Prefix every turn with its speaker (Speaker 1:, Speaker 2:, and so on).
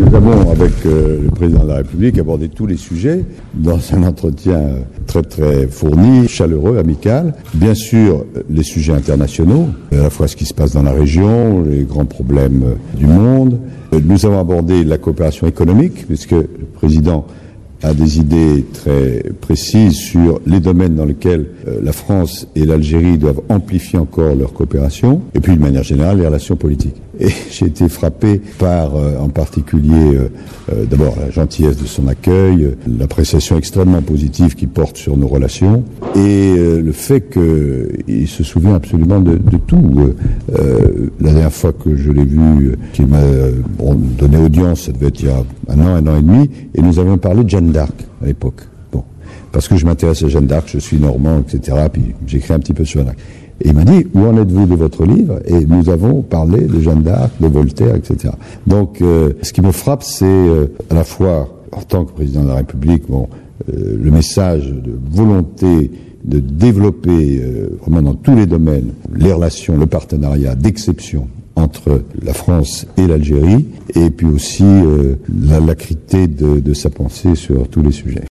Speaker 1: Nous avons, avec le président de la République, abordé tous les sujets dans un entretien très très fourni, chaleureux, amical. Bien sûr, les sujets internationaux, à la fois ce qui se passe dans la région, les grands problèmes du monde. Nous avons abordé la coopération économique, puisque le président a des idées très précises sur les domaines dans lesquels la France et l'Algérie doivent amplifier encore leur coopération, et puis de manière générale les relations politiques. Et j'ai été frappé par en particulier d'abord la gentillesse de son accueil, l'appréciation extrêmement positive qu'il porte sur nos relations, et le fait qu'il se souvient absolument de tout. La dernière fois que je l'ai vu, qu'il m'a donné audience, ça devait être il y a un an et demi, et nous avions parlé de Jeanne d'Arc à l'époque. Bon, parce que je m'intéresse à Jeanne d'Arc, je suis normand, etc. Puis j'écris un petit peu sur Jeanne d'Arc. Et il m'a dit, où en êtes-vous de votre livre? Et nous avons parlé de Jeanne d'Arc, de Voltaire, etc. Donc, ce qui me frappe, c'est à la fois, en tant que président de la République, le message de volonté de développer vraiment dans tous les domaines les relations, le partenariat d'exception entre la France et l'Algérie, et puis aussi l'acrité de sa pensée sur tous les sujets.